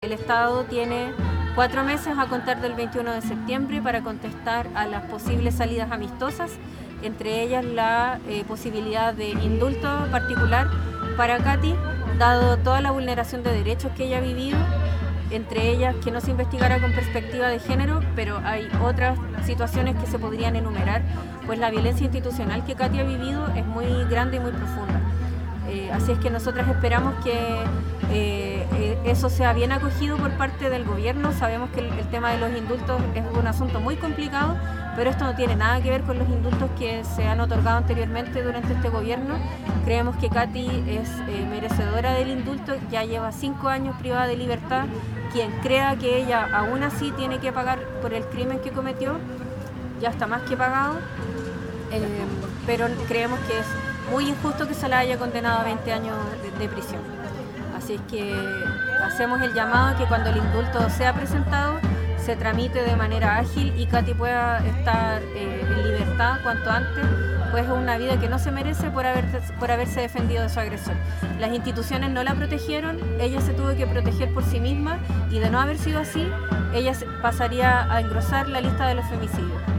El Estado tiene 4 meses a contar del 21 de septiembre para contestar a las posibles salidas amistosas, entre ellas la posibilidad de indulto particular para Katy, dado toda la vulneración de derechos que ella ha vivido, entre ellas que no se investigara con perspectiva de género, pero hay otras situaciones que se podrían enumerar, pues la violencia institucional que Katy ha vivido es muy grande y muy profunda. Así es que nosotras esperamos que eso sea bien acogido por parte del gobierno. Sabemos que el tema de los indultos es un asunto muy complicado, pero esto no tiene nada que ver con los indultos que se han otorgado anteriormente durante este gobierno. Creemos que Katy es merecedora del indulto, ya lleva 5 años privada de libertad. Quien crea que ella aún así tiene que pagar por el crimen que cometió, ya está más que pagado, pero creemos que es muy injusto que se la haya condenado a 20 años de prisión. Así es que hacemos el llamado a que cuando el indulto sea presentado se tramite de manera ágil y Katy pueda estar en libertad cuanto antes, pues es una vida que no se merece por haberse defendido de su agresor. Las instituciones no la protegieron, ella se tuvo que proteger por sí misma y de no haber sido así, ella pasaría a engrosar la lista de los femicidios.